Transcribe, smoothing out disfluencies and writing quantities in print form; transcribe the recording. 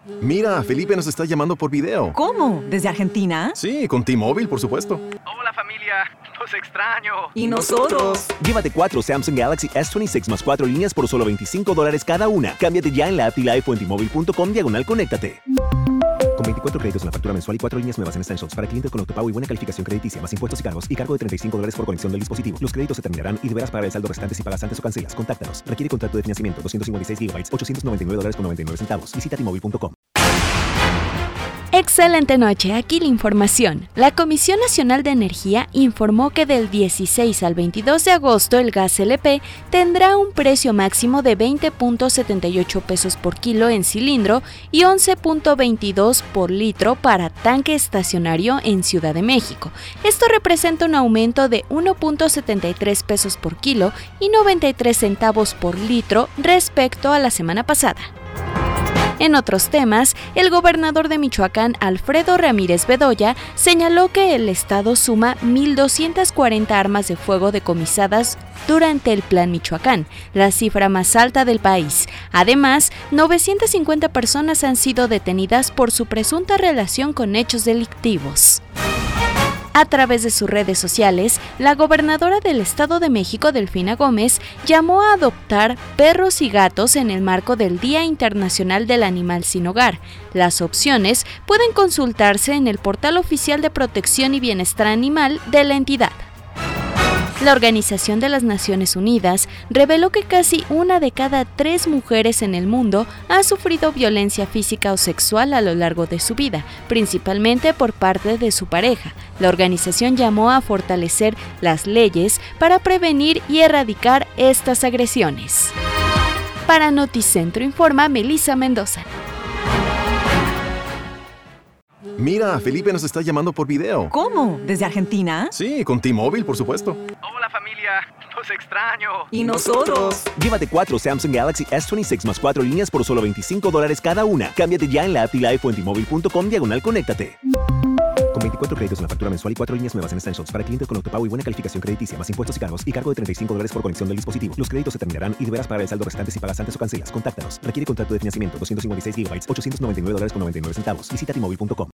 Mira, Felipe nos está llamando por video. ¿Cómo? ¿Desde Argentina? Sí, con T-Mobile, por supuesto. Hola familia, los extraño. ¿Y nosotros? Llévate 4 Samsung Galaxy S26 más 4 líneas por solo $25 cada una. Cámbiate ya en la app y Live o en T-Mobile.com/conéctate. Con 24 créditos en la factura mensual y 4 líneas nuevas en Essentials para clientes con autopago y buena calificación crediticia, más impuestos y cargos, y cargo de $35 por conexión del dispositivo. Los créditos se terminarán y deberás pagar el saldo restante si pagas antes o cancelas. Contáctanos. Requiere contrato de financiamiento. 256 GB, $899.99. Visita T-Mobile.com. Excelente noche, aquí la información. La Comisión Nacional de Energía informó que del 16 al 22 de agosto el gas LP tendrá un precio máximo de 20.78 pesos por kilo en cilindro y 11.22 por litro para tanque estacionario en Ciudad de México. Esto representa un aumento de 1.73 pesos por kilo y 93 centavos por litro respecto a la semana pasada. En otros temas, el gobernador de Michoacán, Alfredo Ramírez Bedoya, señaló que el estado suma 1,240 armas de fuego decomisadas durante el Plan Michoacán, la cifra más alta del país. Además, 950 personas han sido detenidas por su presunta relación con hechos delictivos. A través de sus redes sociales, la gobernadora del Estado de México, Delfina Gómez, llamó a adoptar perros y gatos en el marco del Día Internacional del Animal Sin Hogar. Las opciones pueden consultarse en el portal oficial de Protección y Bienestar Animal de la entidad. La Organización de las Naciones Unidas reveló que casi 1 de cada 3 mujeres en el mundo ha sufrido violencia física o sexual a lo largo de su vida, principalmente por parte de su pareja. La organización llamó a fortalecer las leyes para prevenir y erradicar estas agresiones. Para Noticentro informa Melissa Mendoza. Mira, Felipe nos está llamando por video. ¿Cómo? ¿Desde Argentina? Sí, con T-Mobile, por supuesto. Hola familia, los extraño. ¿Y nosotros? Llévate 4 Samsung Galaxy S26 más 4 líneas por solo $25 cada una. Cámbiate ya en la app y Live o en T-Mobile.com/conéctate. Con 24 créditos en la factura mensual y 4 líneas nuevas en Essentials para clientes con autopago y buena calificación crediticia, más impuestos y cargos, y cargo de $35 por conexión del dispositivo. Los créditos se terminarán y deberás pagar el saldo restante si pagas antes o cancelas. Contáctanos. Requiere contrato de financiamiento. 256 GB, $899.99. Visita T-Mobile.com.